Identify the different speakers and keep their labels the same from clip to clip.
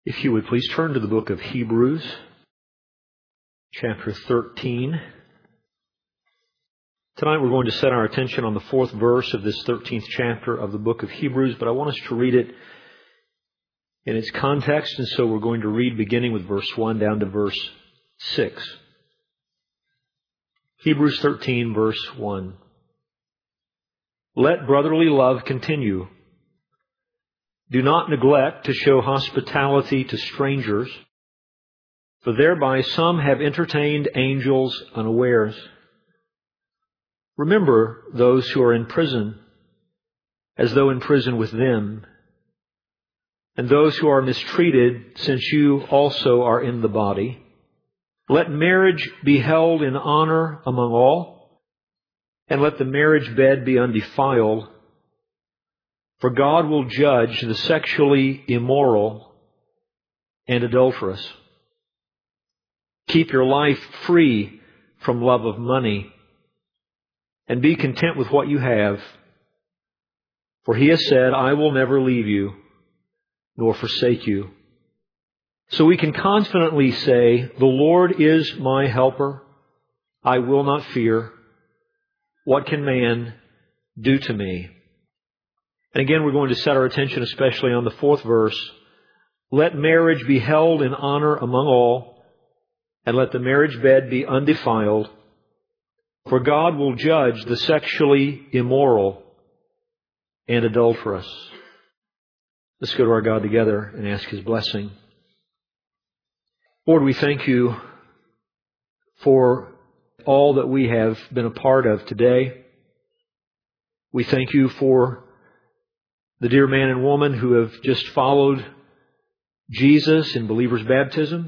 Speaker 1: If you would please turn to the book of Hebrews, chapter 13. Tonight we're going to set our attention on the fourth verse of this 13th chapter of the book of Hebrews, but I want us to read it in its context, and so we're going to read beginning with verse 1 down to verse 6. Hebrews 13, verse 1. Let brotherly love continue. Do not neglect to show hospitality to strangers, for thereby some have entertained angels unawares. Remember those who are in prison, as though in prison with them, and those who are mistreated, since you also are in the body. Let marriage be held in honor among all, and let the marriage bed be undefiled. For God will judge the sexually immoral and adulterous. Keep your life free from love of money, and be content with what you have. For He has said, I will never leave you, nor forsake you. So we can confidently say, the Lord is my helper. I will not fear. What can man do to me? And again, we're going to set our attention especially on the fourth verse. Let marriage be held in honor among all, and let the marriage bed be undefiled. For God will judge the sexually immoral and adulterous. Let's go to our God together and ask His blessing. Lord, we thank You for all that we have been a part of today. We thank You for the dear man and woman who have just followed Jesus in believer's baptism.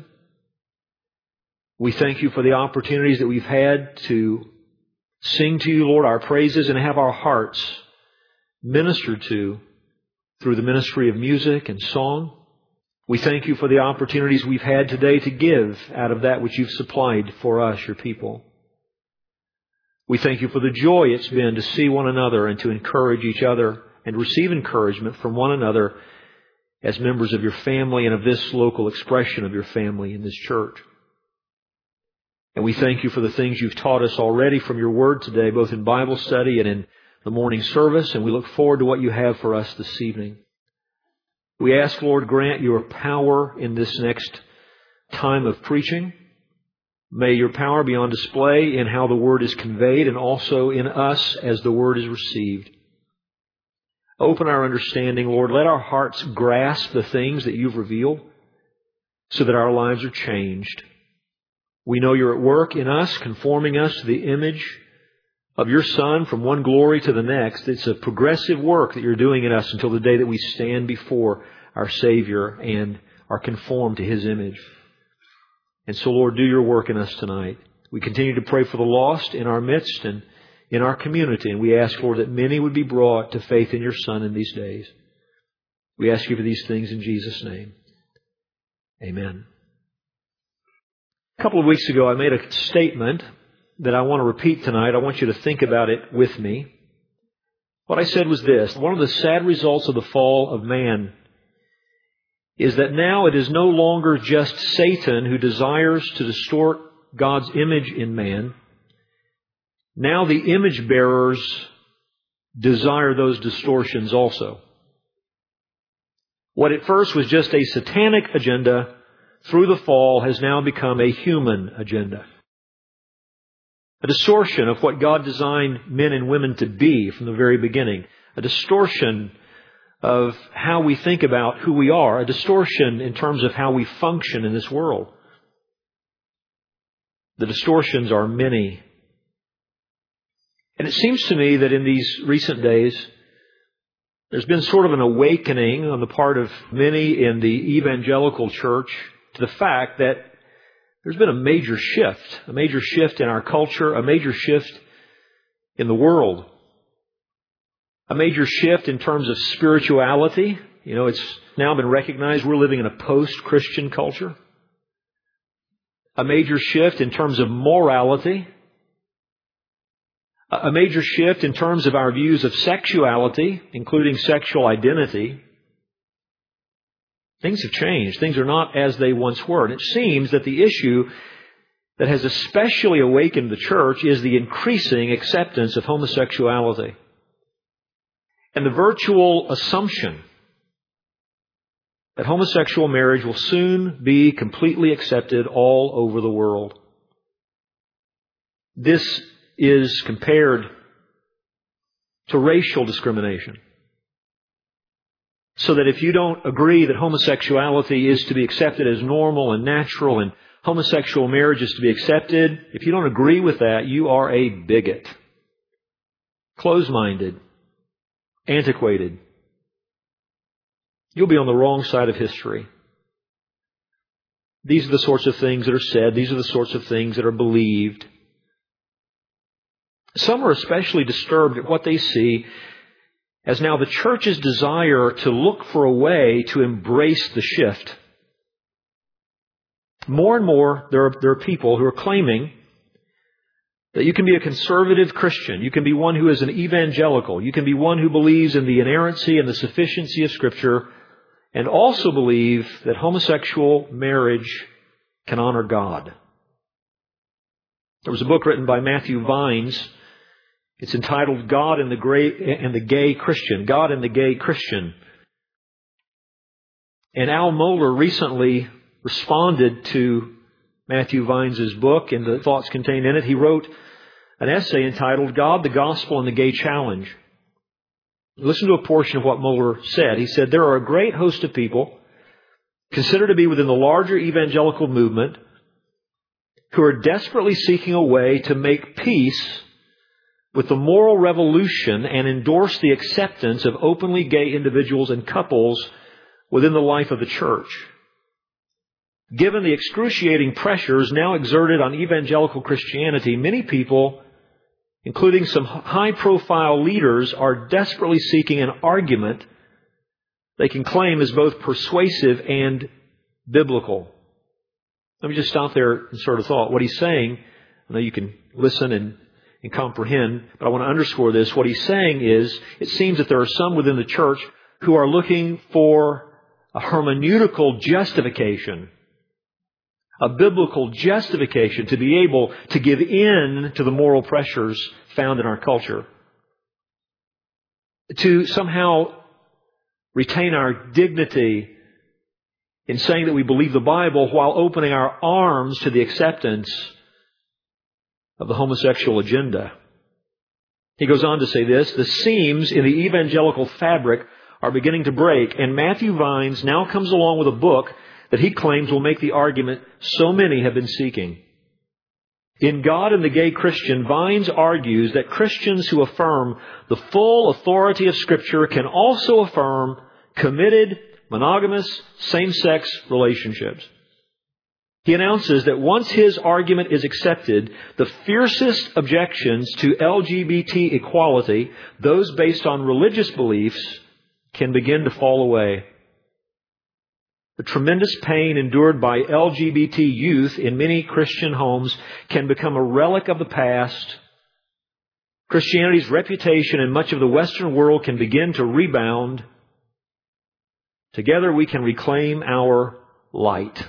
Speaker 1: We thank You for the opportunities that we've had to sing to You, Lord, our praises and have our hearts ministered to through the ministry of music and song. We thank You for the opportunities we've had today to give out of that which You've supplied for us, Your people. We thank You for the joy it's been to see one another and to encourage each other and receive encouragement from one another as members of Your family and of this local expression of Your family in this church. And we thank You for the things You've taught us already from Your Word today, both in Bible study and in the morning service, and we look forward to what You have for us this evening. We ask, Lord, grant Your power in this next time of preaching. May Your power be on display in how the Word is conveyed and also in us as the Word is received. Open our understanding, Lord. Let our hearts grasp the things that You've revealed so that our lives are changed. We know You're at work in us, conforming us to the image of Your Son from one glory to the next. It's a progressive work that You're doing in us until the day that we stand before our Savior and are conformed to His image. And so, Lord, do Your work in us tonight. We continue to pray for the lost in our midst and in our community. And we ask, Lord, that many would be brought to faith in Your Son in these days. We ask You for these things in Jesus' name. Amen. A couple of weeks ago, I made a statement that I want to repeat tonight. I want you to think about it with me. What I said was this: one of the sad results of the fall of man is that now it is no longer just Satan who desires to distort God's image in man. Now the image bearers desire those distortions also. What at first was just a satanic agenda, through the fall has now become a human agenda. A distortion of what God designed men and women to be from the very beginning. A distortion of how we think about who we are. A distortion in terms of how we function in this world. The distortions are many. And it seems to me that in these recent days, there's been sort of an awakening on the part of many in the evangelical church to the fact that there's been a major shift in our culture, a major shift in the world, a major shift in terms of spirituality. You know, it's now been recognized we're living in a post-Christian culture. A major shift in terms of morality. A major shift in terms of our views of sexuality, including sexual identity. Things have changed. Things are not as they once were. And it seems that the issue that has especially awakened the church is the increasing acceptance of homosexuality and the virtual assumption that homosexual marriage will soon be completely accepted all over the world. This is compared to racial discrimination. So that if you don't agree that homosexuality is to be accepted as normal and natural and homosexual marriage is to be accepted, if you don't agree with that, you are a bigot. Close-minded. Antiquated. You'll be on the wrong side of history. These are the sorts of things that are said. These are the sorts of things that are believed. Some are especially disturbed at what they see as now the church's desire to look for a way to embrace the shift. More and more, there are people who are claiming that you can be a conservative Christian. You can be one who is an evangelical. You can be one who believes in the inerrancy and the sufficiency of Scripture and also believe that homosexual marriage can honor God. There was a book written by Matthew Vines. It's entitled God and the Gay Christian. God and the Gay Christian. And Al Mohler recently responded to Matthew Vines' book and the thoughts contained in it. He wrote an essay entitled God, the Gospel, and the Gay Challenge. Listen to a portion of what Mohler said. He said, there are a great host of people considered to be within the larger evangelical movement who are desperately seeking a way to make peace with the moral revolution and endorse the acceptance of openly gay individuals and couples within the life of the church. Given the excruciating pressures now exerted on evangelical Christianity, many people, including some high-profile leaders, are desperately seeking an argument they can claim is both persuasive and biblical. Let me just stop there and sort of thought. What he's saying, I know you can listen and comprehend, but I want to underscore this. What he's saying is, it seems that there are some within the church who are looking for a hermeneutical justification, a biblical justification to be able to give in to the moral pressures found in our culture, to somehow retain our dignity in saying that we believe the Bible while opening our arms to the acceptance of the homosexual agenda. He goes on to say this, the seams in the evangelical fabric are beginning to break, and Matthew Vines now comes along with a book that he claims will make the argument so many have been seeking. In God and the Gay Christian, Vines argues that Christians who affirm the full authority of Scripture can also affirm committed, monogamous, same-sex relationships. He announces that once his argument is accepted, the fiercest objections to LGBT equality, those based on religious beliefs, can begin to fall away. The tremendous pain endured by LGBT youth in many Christian homes can become a relic of the past. Christianity's reputation in much of the Western world can begin to rebound. Together we can reclaim our light.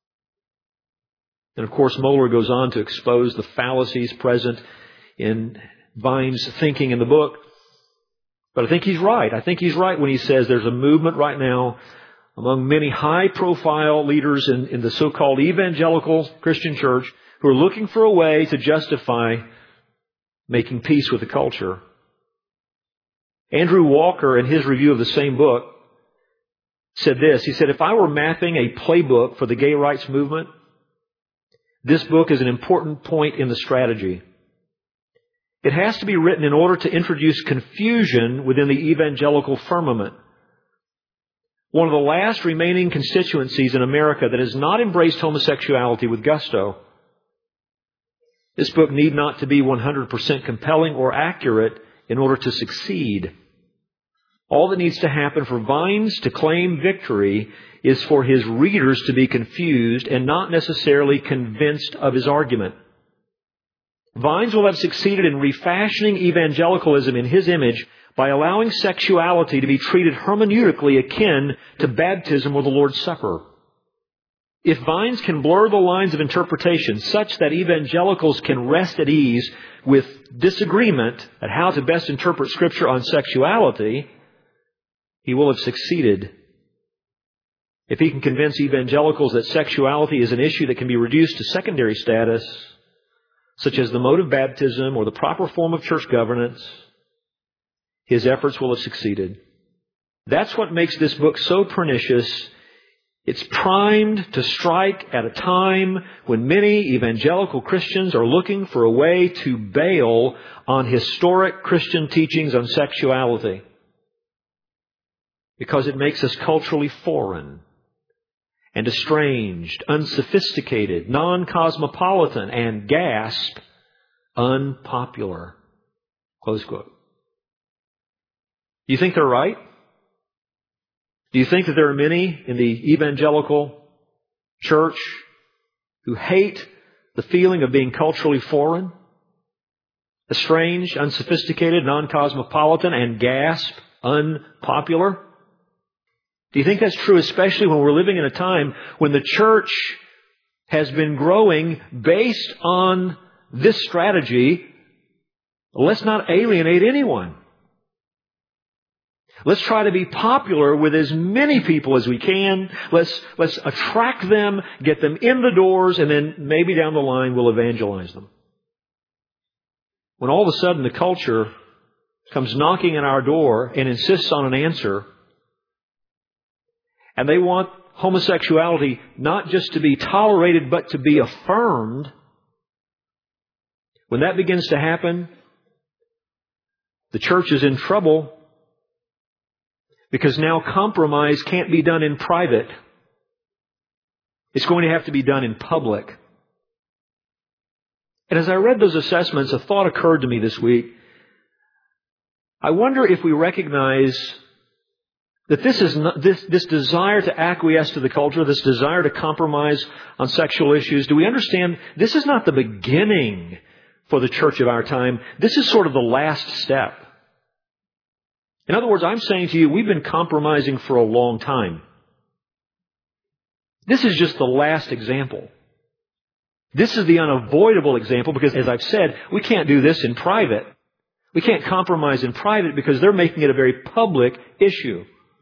Speaker 1: And of course, Mohler goes on to expose the fallacies present in Vines' thinking in the book. But I think he's right. I think he's right when he says there's a movement right now among many high-profile leaders in the so-called evangelical Christian church who are looking for a way to justify making peace with the culture. Andrew Walker, in his review of the same book, said this. He said, if I were mapping a playbook for the gay rights movement, this book is an important point in the strategy. It has to be written in order to introduce confusion within the evangelical firmament. One of the last remaining constituencies in America that has not embraced homosexuality with gusto. This book need not to be 100% compelling or accurate in order to succeed. All that needs to happen for Vines to claim victory is for his readers to be confused and not necessarily convinced of his argument. Vines will have succeeded in refashioning evangelicalism in his image by allowing sexuality to be treated hermeneutically akin to baptism or the Lord's Supper. If Vines can blur the lines of interpretation such that evangelicals can rest at ease with disagreement at how to best interpret Scripture on sexuality, he will have succeeded. If he can convince evangelicals that sexuality is an issue that can be reduced to secondary status, such as the mode of baptism or the proper form of church governance, his efforts will have succeeded. That's what makes this book so pernicious. It's primed to strike at a time when many evangelical Christians are looking for a way to bail on historic Christian teachings on sexuality, because it makes us culturally foreign and estranged, unsophisticated, non-cosmopolitan, and gasp, unpopular. Close quote. Do you think they're right? Do you think that there are many in the evangelical church who hate the feeling of being culturally foreign, estranged, unsophisticated, non-cosmopolitan, and gasp, unpopular? Do you think that's true, especially when we're living in a time when the church has been growing based on this strategy? Let's not alienate anyone. Let's try to be popular with as many people as we can. Let's attract them, get them in the doors, and then maybe down the line we'll evangelize them. When all of a sudden the culture comes knocking at our door and insists on an answer, and they want homosexuality not just to be tolerated but to be affirmed, when that begins to happen, the church is in trouble, because now compromise can't be done in private. It's going to have to be done in public. And as I read those assessments, a thought occurred to me this week. I wonder if we recognize that this desire to acquiesce to the culture, this desire to compromise on sexual issues, do we understand this is not the beginning for the church of our time? This is sort of the last step. In other words, I'm saying to you, we've been compromising for a long time. This is just the last example. This is the unavoidable example because, as I've said, we can't do this in private. We can't compromise in private because they're making it a very public issue.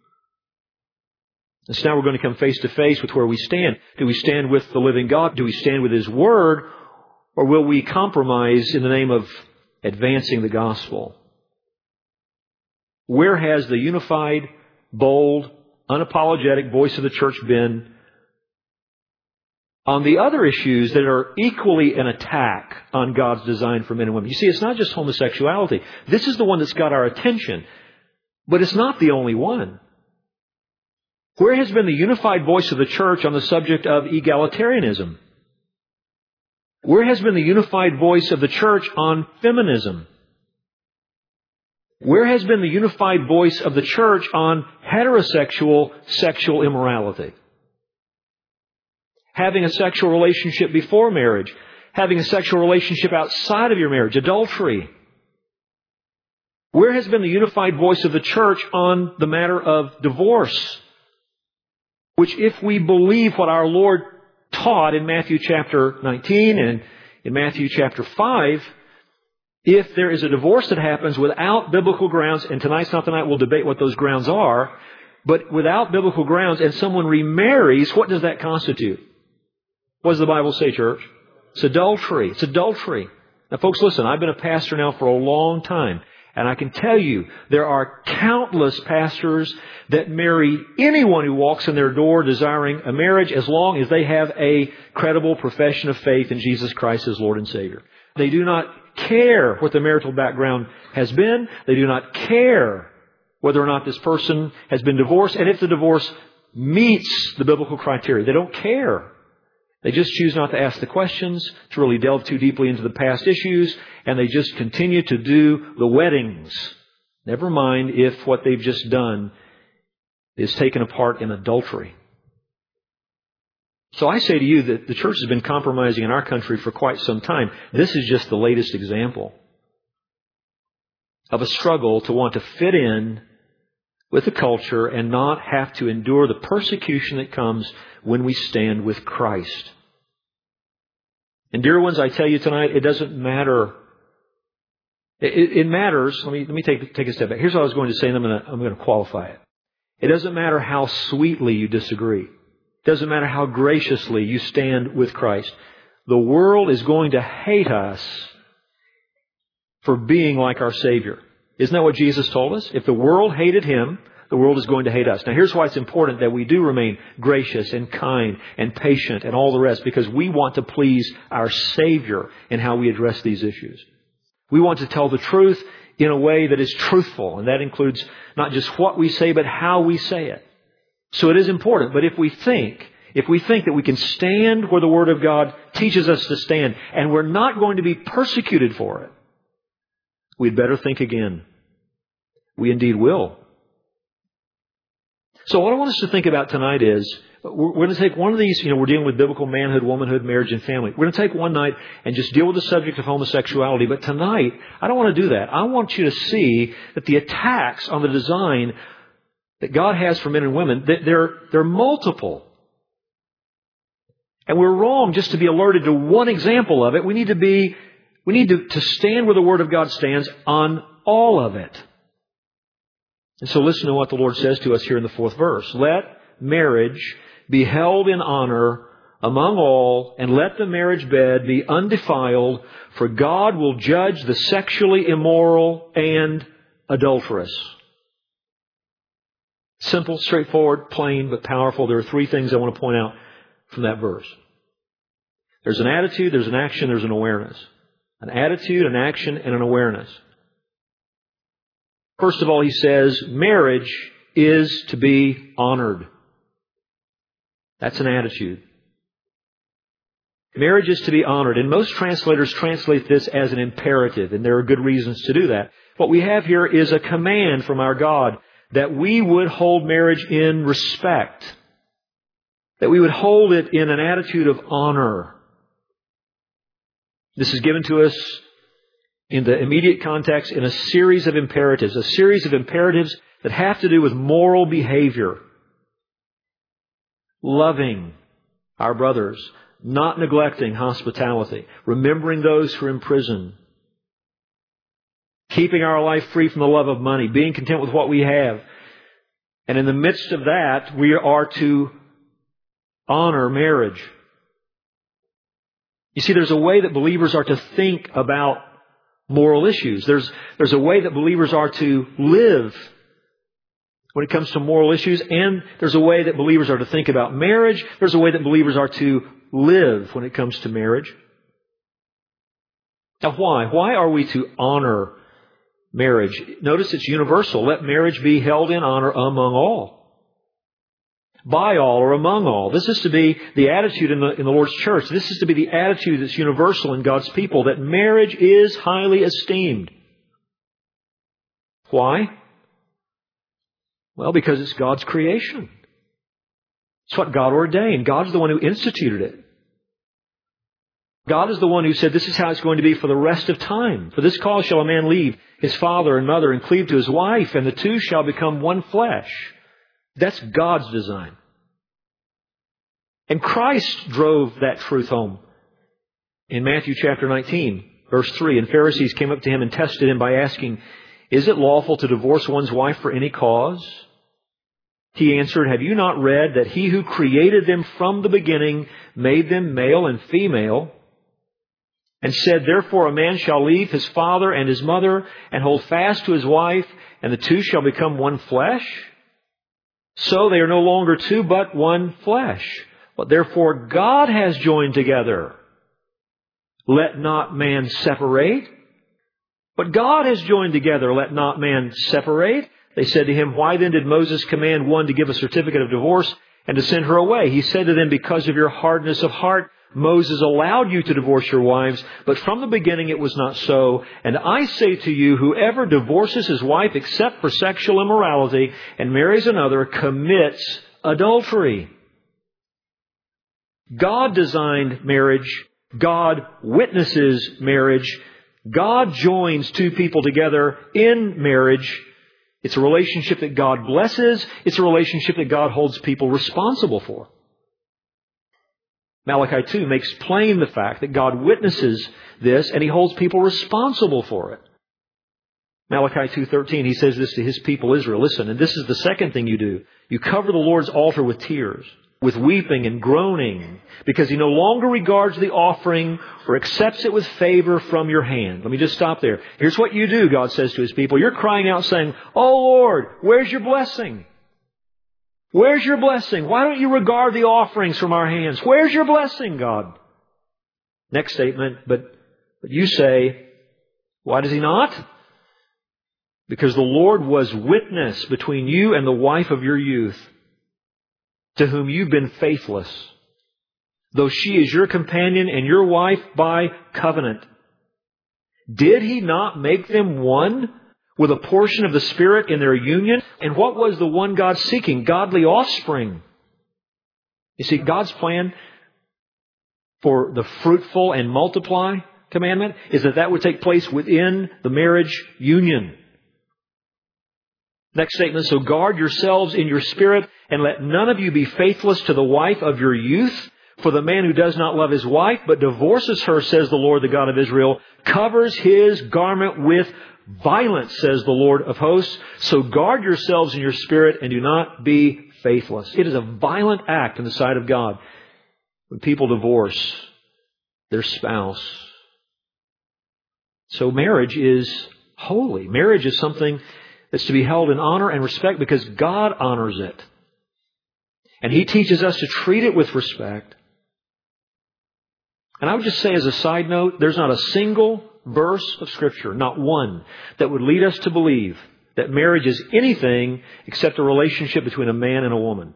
Speaker 1: And so now we're going to come face to face with where we stand. Do we stand with the living God? Do we stand with His Word? Or will we compromise in the name of advancing the gospel? Where has the unified, bold, unapologetic voice of the church been on the other issues that are equally an attack on God's design for men and women? You see, it's not just homosexuality. This is the one that's got our attention. But it's not the only one. Where has been the unified voice of the church on the subject of egalitarianism? Where has been the unified voice of the church on feminism? Where has been the unified voice of the church on heterosexual sexual immorality? Having a sexual relationship before marriage, having a sexual relationship outside of your marriage, adultery. Where has been the unified voice of the church on the matter of divorce? Which, if we believe what our Lord taught in Matthew chapter 19 and in Matthew chapter 5, if there is a divorce that happens without biblical grounds, and tonight's not the night we'll debate what those grounds are, but without biblical grounds and someone remarries, what does that constitute? What does the Bible say, church? It's adultery. It's adultery. Now, folks, listen, I've been a pastor now for a long time, and I can tell you there are countless pastors that marry anyone who walks in their door desiring a marriage as long as they have a credible profession of faith in Jesus Christ as Lord and Savior. They do not care what the marital background has been. They do not care whether or not this person has been divorced, and if the divorce meets the biblical criteria. They don't care. They just choose not to ask the questions, to really delve too deeply into the past issues, and they just continue to do the weddings. Never mind if what they've just done is taken apart in adultery. So I say to you that the church has been compromising in our country for quite some time. This is just the latest example. of a struggle to want to fit in with the culture and not have to endure the persecution that comes when we stand with Christ. And dear ones, I tell you tonight, it doesn't matter. It matters. Let me take a step back. Here's what I was going to say, and I'm going to qualify it. It doesn't matter how sweetly you disagree. It doesn't matter how graciously you stand with Christ. The world is going to hate us for being like our Savior. Isn't that what Jesus told us? If the world hated Him, the world is going to hate us. Now here's why it's important that we do remain gracious and kind and patient and all the rest, because we want to please our Savior in how we address these issues. We want to tell the truth in a way that is truthful, and that includes not just what we say, but how we say it. So it is important. But if we think that we can stand where the Word of God teaches us to stand, and we're not going to be persecuted for it, we'd better think again. We indeed will. So what I want us to think about tonight is, we're going to take one of these, we're dealing with biblical manhood, womanhood, marriage, and family. We're going to take one night and just deal with the subject of homosexuality. But tonight, I don't want to do that. I want you to see that the attacks on the design that God has for men and women, that they're multiple. And we're wrong just to be alerted to one example of it. We need to stand where the Word of God stands on all of it. And so listen to what the Lord says to us here in the 4th verse. Let marriage be held in honor among all, and let the marriage bed be undefiled, for God will judge the sexually immoral and adulterous. Simple, straightforward, plain, but powerful. There are 3 things I want to point out from that verse. There's an attitude, there's an action, there's an awareness. An attitude, an action, and an awareness. First of all, he says, marriage is to be honored. That's an attitude. Marriage is to be honored. And most translators translate this as an imperative, and there are good reasons to do that. What we have here is a command from our God that we would hold marriage in respect, that we would hold it in an attitude of honor. This is given to us in the immediate context in a series of imperatives that have to do with moral behavior. Loving our brothers, not neglecting hospitality, remembering those who are in prison, keeping our life free from the love of money, being content with what we have. And in the midst of that, we are to honor marriage. You see, there's a way that believers are to think about moral issues. There's a way that believers are to live when it comes to moral issues, and there's a way that believers are to think about marriage. There's a way that believers are to live when it comes to marriage. Now, why? Why are we to honor marriage? Notice it's universal. Let marriage be held in honor among all. By all or among all. This is to be the attitude in the Lord's church. This is to be the attitude that's universal in God's people, that marriage is highly esteemed. Why? Well, because it's God's creation. It's what God ordained. God's the one who instituted it. God is the one who said this is how it's going to be for the rest of time. For this cause shall a man leave his father and mother and cleave to his wife, and the two shall become one flesh. That's God's design. And Christ drove that truth home in Matthew chapter 19, verse 3. And Pharisees came up to him and tested him by asking, "Is it lawful to divorce one's wife for any cause?" He answered, "Have you not read that He who created them from the beginning made them male and female, and said, therefore a man shall leave his father and his mother and hold fast to his wife, and the two shall become one flesh? So they are no longer two, but one flesh. What therefore God has joined together, let not man separate." What God has joined together, let not man separate. They said to him, "Why then did Moses command one to give a certificate of divorce and to send her away?" He said to them, "Because of your hardness of heart, Moses allowed you to divorce your wives, but from the beginning it was not so. And I say to you, whoever divorces his wife except for sexual immorality and marries another commits adultery." God designed marriage. God witnesses marriage. God joins two people together in marriage. It's a relationship that God blesses. It's a relationship that God holds people responsible for. Malachi 2 makes plain the fact that God witnesses this and He holds people responsible for it. Malachi 2:13, He says this to His people Israel. Listen, and this is the second thing you do. You cover the Lord's altar with tears, with weeping and groaning, because He no longer regards the offering or accepts it with favor from your hand. Let me just stop there. Here's what you do, God says to His people. You're crying out saying, "Oh Lord, where's your blessing? Where's your blessing? Why don't you regard the offerings from our hands? Where's your blessing, God?" Next statement, but you say, why does He not? Because the Lord was witness between you and the wife of your youth, to whom you've been faithless, though she is your companion and your wife by covenant. Did He not make them one with a portion of the Spirit in their union? And what was the one God seeking? Godly offspring. You see, God's plan for the fruitful and multiply commandment is that would take place within the marriage union. Next statement, so guard yourselves in your spirit, and let none of you be faithless to the wife of your youth. For the man who does not love his wife, but divorces her, says the Lord, the God of Israel, covers his garment with violence, says the Lord of hosts. So guard yourselves in your spirit, and do not be faithless. It is a violent act in the sight of God when people divorce their spouse. So marriage is holy. Marriage is something that's to be held in honor and respect because God honors it. And He teaches us to treat it with respect. And I would just say as a side note, there's not a single verse of Scripture, not one, that would lead us to believe that marriage is anything except a relationship between a man and a woman.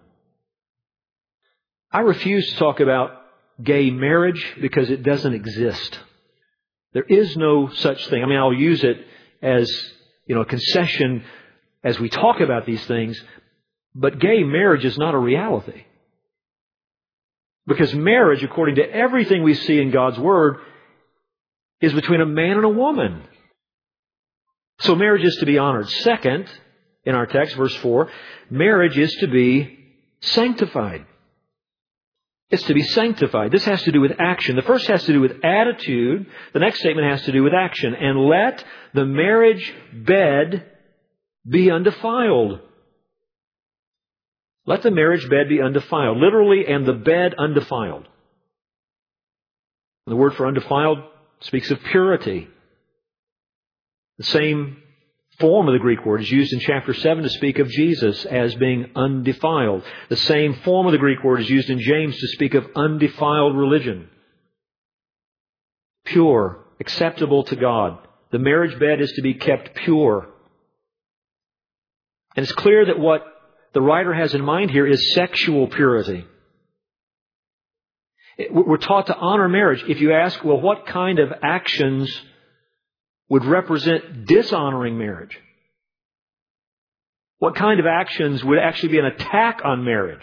Speaker 1: I refuse to talk about gay marriage because it doesn't exist. There is no such thing. I mean, I'll use it as a concession as we talk about these things, but gay marriage is not a reality. Because marriage, according to everything we see in God's Word, is between a man and a woman. So marriage is to be honored. Second, in our text, verse 4, marriage is to be sanctified. It's to be sanctified. This has to do with action. The first has to do with attitude. The next statement has to do with action. And let the marriage bed be undefiled. Let the marriage bed be undefiled. Literally, and the bed undefiled. The word for undefiled speaks of purity. The same form of the Greek word is used in chapter 7 to speak of Jesus as being undefiled. The same form of the Greek word is used in James to speak of undefiled religion. Pure, acceptable to God. The marriage bed is to be kept pure. And it's clear that what the writer has in mind here is sexual purity. We're taught to honor marriage. If you ask, well, what kind of actions would represent dishonoring marriage? What kind of actions would actually be an attack on marriage?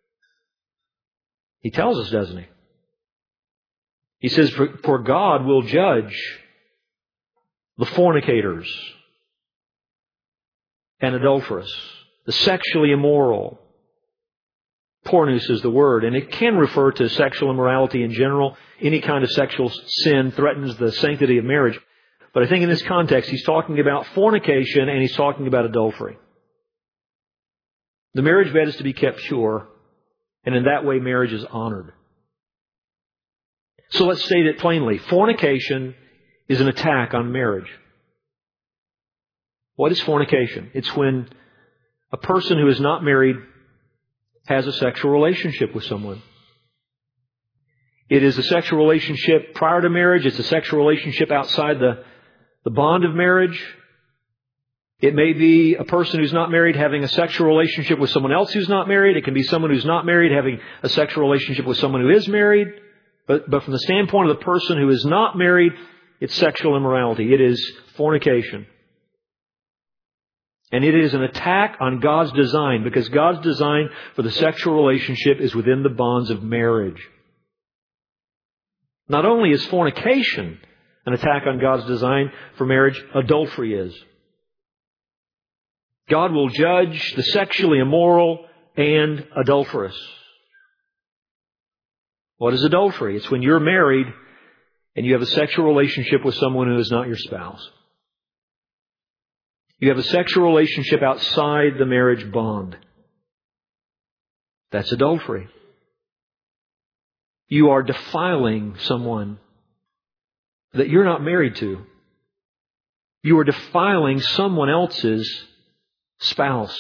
Speaker 1: He tells us, doesn't he? He says, for God will judge the fornicators and adulterous, the sexually immoral. Pornus is the word, and it can refer to sexual immorality in general. Any kind of sexual sin threatens the sanctity of marriage. But I think in this context, he's talking about fornication and he's talking about adultery. The marriage bed is to be kept pure, and in that way marriage is honored. So let's state it plainly. Fornication is an attack on marriage. What is fornication? It's when a person who is not married has a sexual relationship with someone. It is a sexual relationship prior to marriage. It's a sexual relationship outside the bond of marriage. It may be a person who's not married having a sexual relationship with someone else who's not married. It can be someone who's not married having a sexual relationship with someone who is married. But from the standpoint of the person who is not married, it's sexual immorality. It is fornication. And it is an attack on God's design, because God's design for the sexual relationship is within the bonds of marriage. Not only is fornication an attack on God's design for marriage, adultery is. God will judge the sexually immoral and adulterous. What is adultery? It's when you're married and you have a sexual relationship with someone who is not your spouse. You have a sexual relationship outside the marriage bond. That's adultery. You are defiling someone that you're not married to. You are defiling someone else's spouse.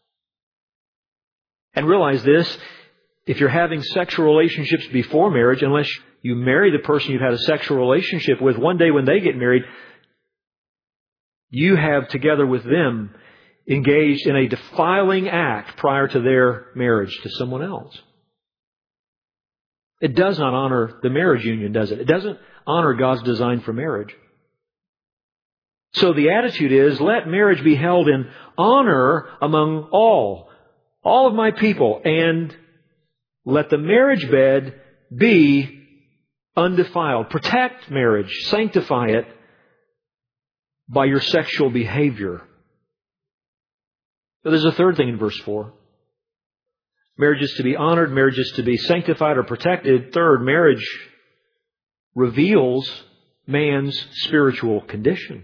Speaker 1: And realize this, if you're having sexual relationships before marriage, unless you marry the person you've had a sexual relationship with, one day when they get married, you have together with them engaged in a defiling act prior to their marriage to someone else. It does not honor the marriage union, does it? It doesn't honor God's design for marriage. So the attitude is, let marriage be held in honor among all of my people, and let the marriage bed be undefiled. Protect marriage, sanctify it by your sexual behavior. But there's a third thing in verse 4. Marriage is to be honored, marriage is to be sanctified or protected. Third, marriage reveals man's spiritual condition.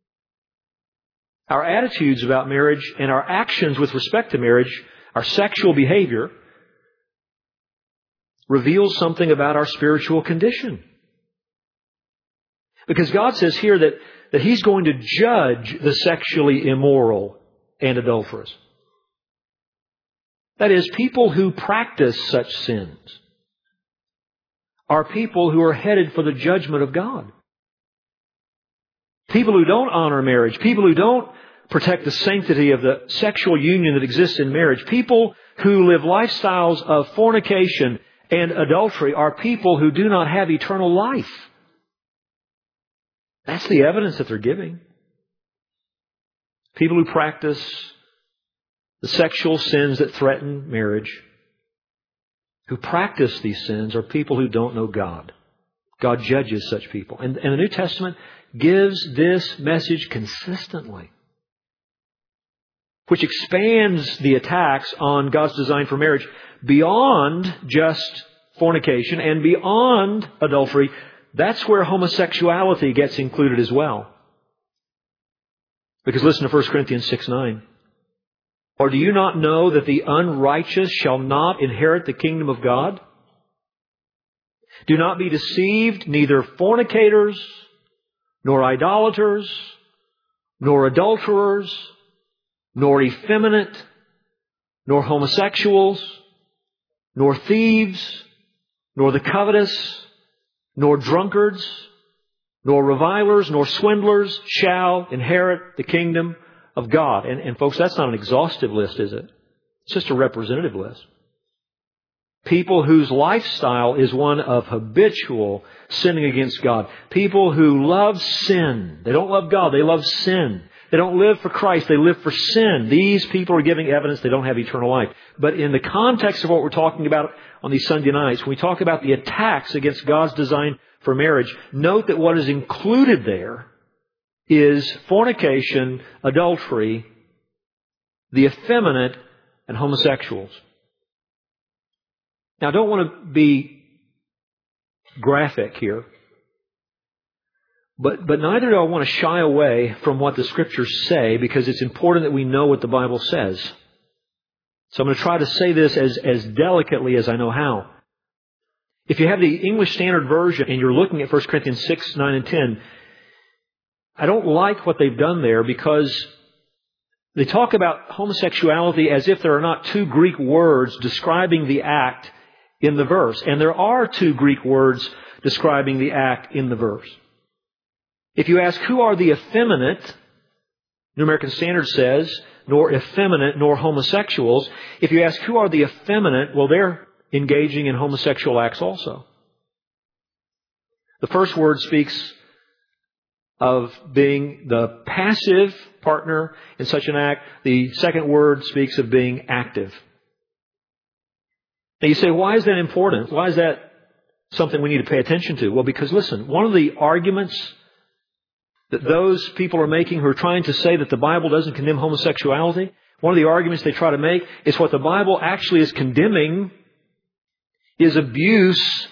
Speaker 1: Our attitudes about marriage and our actions with respect to marriage, our sexual behavior, reveals something about our spiritual condition. Because God says here that He's going to judge the sexually immoral and adulterous. That is, people who practice such sins are people who are headed for the judgment of God. People who don't honor marriage, people who don't protect the sanctity of the sexual union that exists in marriage, people who live lifestyles of fornication and adultery are people who do not have eternal life. That's the evidence that they're giving. People who practice the sexual sins that threaten marriage, who practice these sins, are people who don't know God. God judges such people. And the New Testament gives this message consistently, which expands the attacks on God's design for marriage beyond just fornication and beyond adultery. That's where homosexuality gets included as well. Because listen to 1 Corinthians 6:9. Or do you not know that the unrighteous shall not inherit the kingdom of God? Do not be deceived, neither fornicators, nor idolaters, nor adulterers, nor effeminate, nor homosexuals, nor thieves, nor the covetous, nor drunkards, nor revilers, nor swindlers shall inherit the kingdom of God. And folks, that's not an exhaustive list, is it? It's just a representative list. People whose lifestyle is one of habitual sinning against God. People who love sin. They don't love God, they love sin. They don't live for Christ, they live for sin. These people are giving evidence they don't have eternal life. But in the context of what we're talking about on these Sunday nights, when we talk about the attacks against God's design for marriage, note that what is included there is fornication, adultery, the effeminate, and homosexuals. Now, I don't want to be graphic here, but neither do I want to shy away from what the Scriptures say, because it's important that we know what the Bible says. So I'm going to try to say this as delicately as I know how. If you have the English Standard Version and you're looking at 1 Corinthians 6, 9, and 10, I don't like what they've done there, because they talk about homosexuality as if there are not two Greek words describing the act in the verse. And there are two Greek words describing the act in the verse. If you ask, who are the effeminate, New American Standard says, nor effeminate nor homosexuals. If you ask, who are the effeminate, well, they're engaging in homosexual acts also. The first word speaks of being the passive partner in such an act. The second word speaks of being active. Now you say, why is that important? Why is that something we need to pay attention to? Well, because listen, one of the arguments that those people are making who are trying to say that the Bible doesn't condemn homosexuality, one of the arguments they try to make is what the Bible actually is condemning is abuse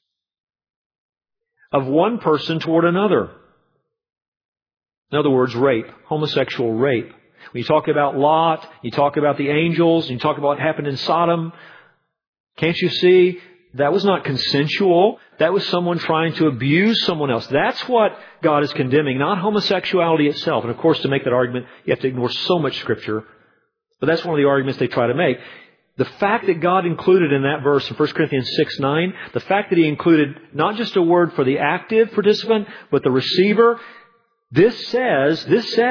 Speaker 1: of one person toward another. In other words, rape, homosexual rape. When you talk about Lot, you talk about the angels, you talk about what happened in Sodom, can't you see? That was not consensual. That was someone trying to abuse someone else. That's what God is condemning, not homosexuality itself. And of course, to make that argument, you have to ignore so much Scripture. But that's one of the arguments they try to make. The fact that God included in that verse in 1 Corinthians 6:9, the fact that He included not just a word for the active participant, but the receiver, this says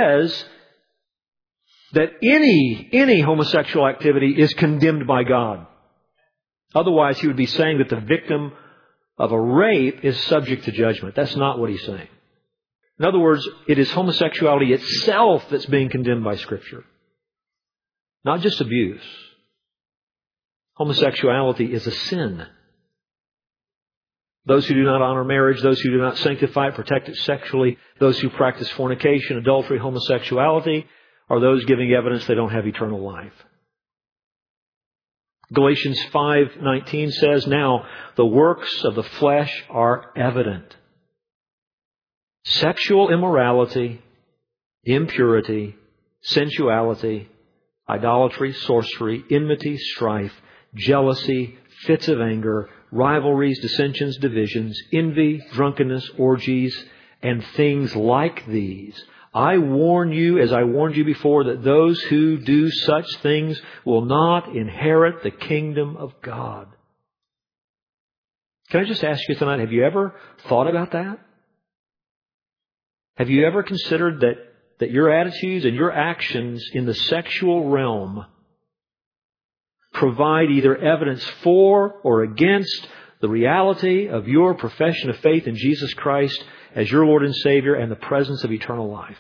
Speaker 1: that any homosexual activity is condemned by God. Otherwise, He would be saying that the victim of a rape is subject to judgment. That's not what He's saying. In other words, it is homosexuality itself that's being condemned by Scripture. Not just abuse. Homosexuality is a sin. Those who do not honor marriage, those who do not sanctify it, protect it sexually, those who practice fornication, adultery, homosexuality, are those giving evidence they don't have eternal life. Galatians 5:19 says, "Now the works of the flesh are evident. Sexual immorality, impurity, sensuality, idolatry, sorcery, enmity, strife, jealousy, fits of anger, rivalries, dissensions, divisions, envy, drunkenness, orgies, and things like these. I warn you, as I warned you before, that those who do such things will not inherit the kingdom of God." Can I just ask you tonight, have you ever thought about that? Have you ever considered that your attitudes and your actions in the sexual realm provide either evidence for or against the reality of your profession of faith in Jesus Christ as your Lord and Savior and the presence of eternal life?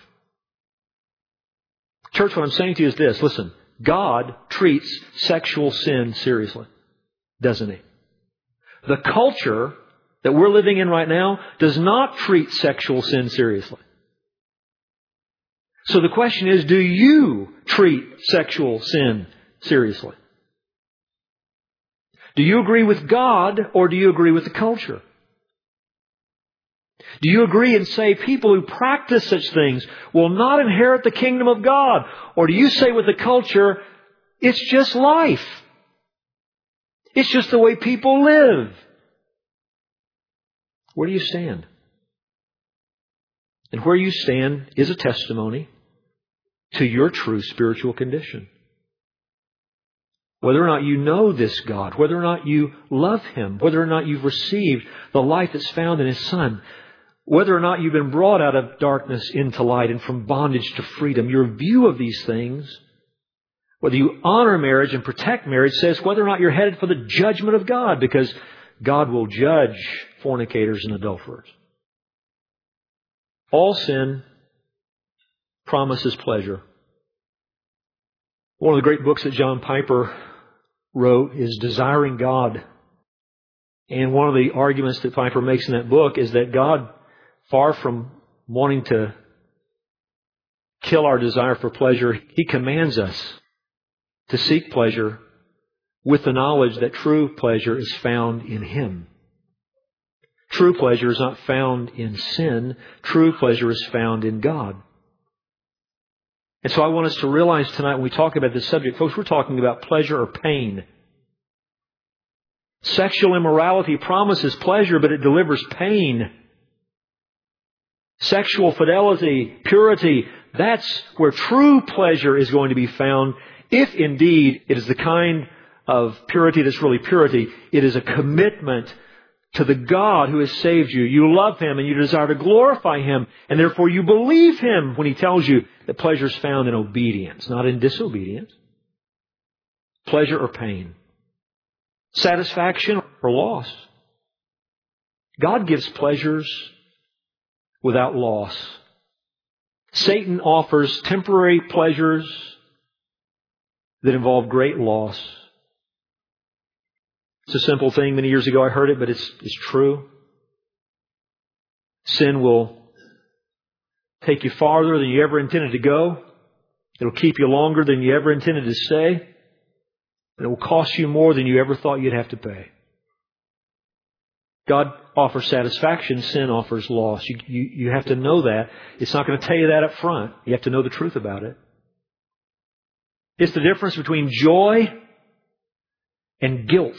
Speaker 1: Church, what I'm saying to you is this. Listen, God treats sexual sin seriously, doesn't He? The culture that we're living in right now does not treat sexual sin seriously. So the question is, do you treat sexual sin seriously? Do you agree with God or do you agree with the culture? Do you agree and say people who practice such things will not inherit the kingdom of God? Or do you say with the culture, it's just life. It's just the way people live? Where do you stand? And where you stand is a testimony to your true spiritual condition. Whether or not you know this God, whether or not you love Him, whether or not you've received the life that's found in His Son, whether or not you've been brought out of darkness into light and from bondage to freedom, your view of these things, whether you honor marriage and protect marriage, says whether or not you're headed for the judgment of God, because God will judge fornicators and adulterers. All sin promises pleasure. One of the great books that John Piper wrote is Desiring God. And one of the arguments that Piper makes in that book is that God, far from wanting to kill our desire for pleasure, He commands us to seek pleasure with the knowledge that true pleasure is found in Him. True pleasure is not found in sin. True pleasure is found in God. And so I want us to realize tonight when we talk about this subject, folks, we're talking about pleasure or pain. Sexual immorality promises pleasure, but it delivers pain. Sexual fidelity, purity, that's where true pleasure is going to be found, if indeed it is the kind of purity that's really purity. It is a commitment to the God who has saved you. You love Him and you desire to glorify Him, and therefore you believe Him when He tells you that pleasure is found in obedience, not in disobedience. Pleasure or pain. Satisfaction or loss. God gives pleasures without loss. Satan offers temporary pleasures that involve great loss. It's a simple thing. Many years ago I heard it, but it's true. Sin will take you farther than you ever intended to go. It'll keep you longer than you ever intended to stay. And it will cost you more than you ever thought you'd have to pay. God offers satisfaction. Sin offers loss. You have to know that. It's not going to tell you that up front. You have to know the truth about it. It's the difference between joy and guilt.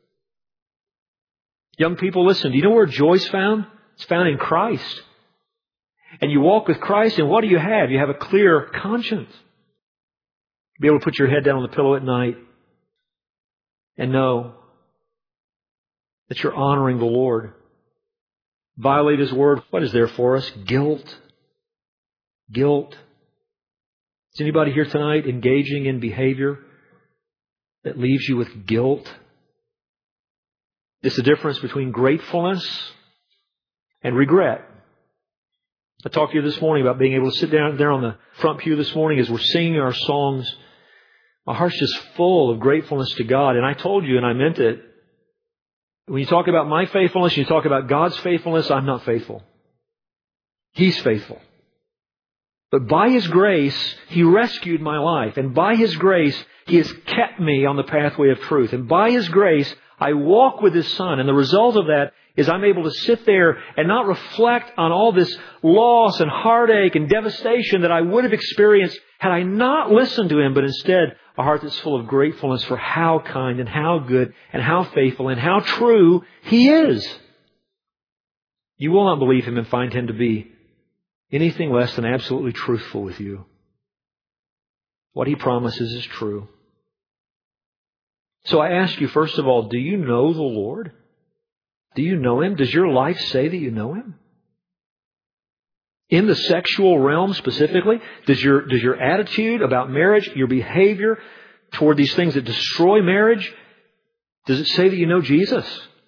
Speaker 1: Young people, listen. Do you know where joy's found? It's found in Christ. And you walk with Christ, and what do you have? You have a clear conscience. Be able to put your head down on the pillow at night and know that you're honoring the Lord. Violate His Word. What is there for us? Guilt. Guilt. Is anybody here tonight engaging in behavior that leaves you with guilt? It's the difference between gratefulness and regret. I talked to you this morning about being able to sit down there on the front pew this morning as we're singing our songs. My heart's just full of gratefulness to God. And I told you, and I meant it, when you talk about my faithfulness, you talk about God's faithfulness, I'm not faithful. He's faithful. But by His grace, He rescued my life. And by His grace, He has kept me on the pathway of truth. And by His grace, I walk with His Son. And the result of that is I'm able to sit there and not reflect on all this loss and heartache and devastation that I would have experienced had I not listened to Him, but instead a heart that's full of gratefulness for how kind and how good and how faithful and how true He is. You will not believe Him and find Him to be anything less than absolutely truthful with you. What He promises is true. So I ask you, first of all, do you know the Lord? Do you know Him? Does your life say that you know Him? In the sexual realm specifically, does your attitude about marriage, your behavior toward these things that destroy marriage, does it say that you know Jesus?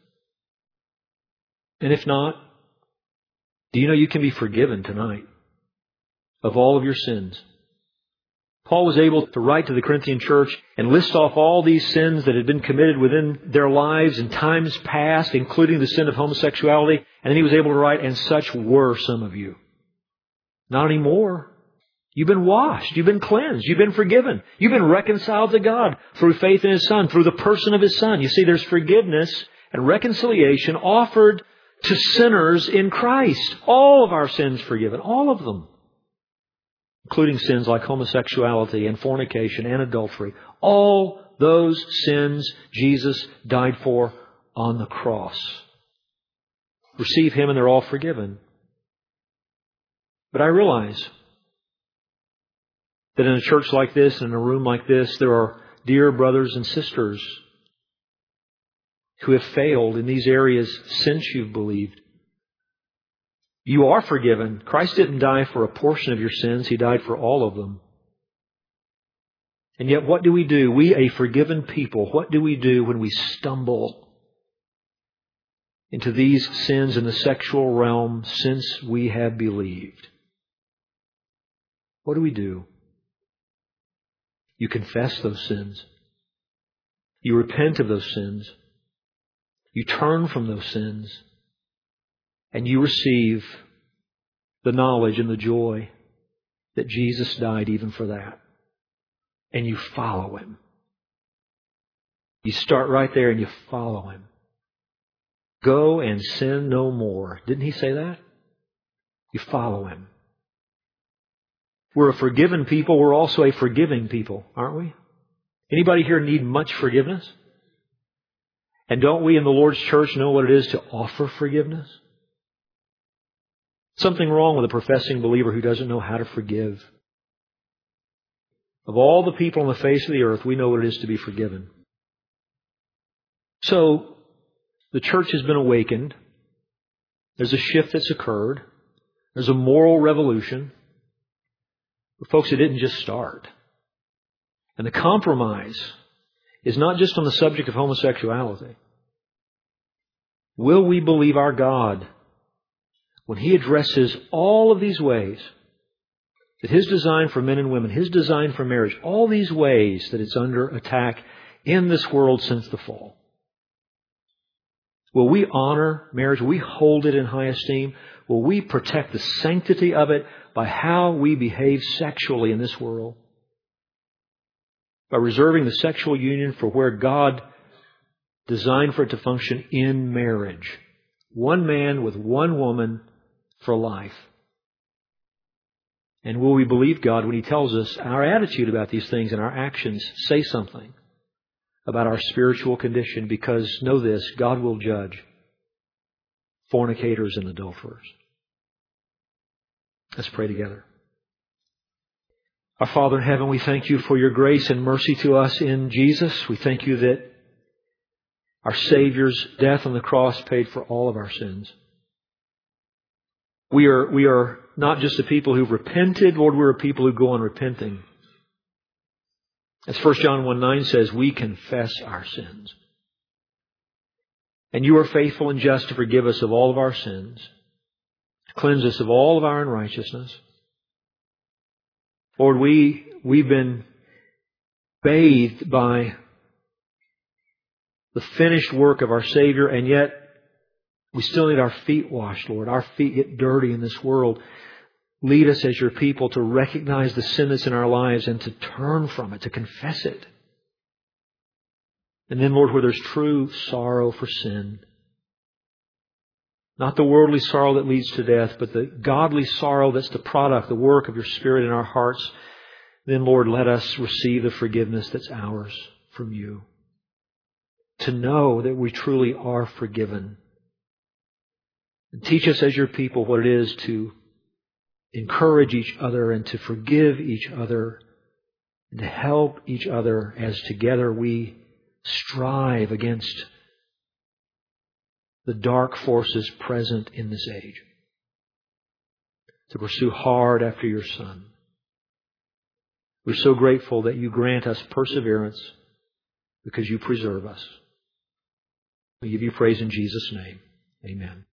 Speaker 1: And if not, do you know you can be forgiven tonight of all of your sins? Paul was able to write to the Corinthian church and list off all these sins that had been committed within their lives in times past, including the sin of homosexuality. And then he was able to write, and such were some of you. Not anymore. You've been washed. You've been cleansed. You've been forgiven. You've been reconciled to God through faith in His Son, through the person of His Son. You see, there's forgiveness and reconciliation offered to sinners in Christ. All of our sins forgiven. All of them. Including sins like homosexuality and fornication and adultery. All those sins Jesus died for on the cross. Receive Him and they're all forgiven. But I realize that in a church like this, in a room like this, there are dear brothers and sisters who have failed in these areas since you've believed. You are forgiven. Christ didn't die for a portion of your sins. He died for all of them. And yet what do? We, a forgiven people, what do we do when we stumble into these sins in the sexual realm since we have believed? What do we do? You confess those sins. You repent of those sins. You turn from those sins. And you receive the knowledge and the joy that Jesus died even for that. And you follow Him. You start right there and you follow Him. Go and sin no more. Didn't He say that? You follow Him. We're a forgiven people. We're also a forgiving people, aren't we? Anybody here need much forgiveness? And don't we in the Lord's church know what it is to offer forgiveness? Something wrong with a professing believer who doesn't know how to forgive. Of all the people on the face of the earth, we know what it is to be forgiven. So, the church has been awakened. There's a shift that's occurred. There's a moral revolution. But folks, it didn't just start. And the compromise is not just on the subject of homosexuality. Will we believe our God when He addresses all of these ways that His design for men and women, His design for marriage, all these ways that it's under attack in this world since the fall? Will we honor marriage? Will we hold it in high esteem? Will we protect the sanctity of it by how we behave sexually in this world? By reserving the sexual union for where God designed for it to function in marriage. One man with one woman for life. And will we believe God when He tells us our attitude about these things and our actions say something about our spiritual condition? Because know this, God will judge fornicators and adulterers. Let's pray together. Our Father in heaven, we thank You for Your grace and mercy to us in Jesus. We thank You that our Savior's death on the cross paid for all of our sins. We are not just a people who've repented, Lord, we're a people who go on repenting. As 1 John 1:9 says, we confess our sins. And You are faithful and just to forgive us of all of our sins, to cleanse us of all of our unrighteousness. Lord, we've been bathed by the finished work of our Savior, and yet we still need our feet washed, Lord. Our feet get dirty in this world. Lead us as Your people to recognize the sin that's in our lives and to turn from it, to confess it. And then, Lord, where there's true sorrow for sin, not the worldly sorrow that leads to death, but the godly sorrow that's the product, the work of Your Spirit in our hearts, then, Lord, let us receive the forgiveness that's ours from You. To know that we truly are forgiven. And teach us as Your people what it is to encourage each other and to forgive each other and to help each other as together we strive against the dark forces present in this age. To pursue hard after Your Son. We're so grateful that You grant us perseverance because You preserve us. We give You praise in Jesus' name. Amen.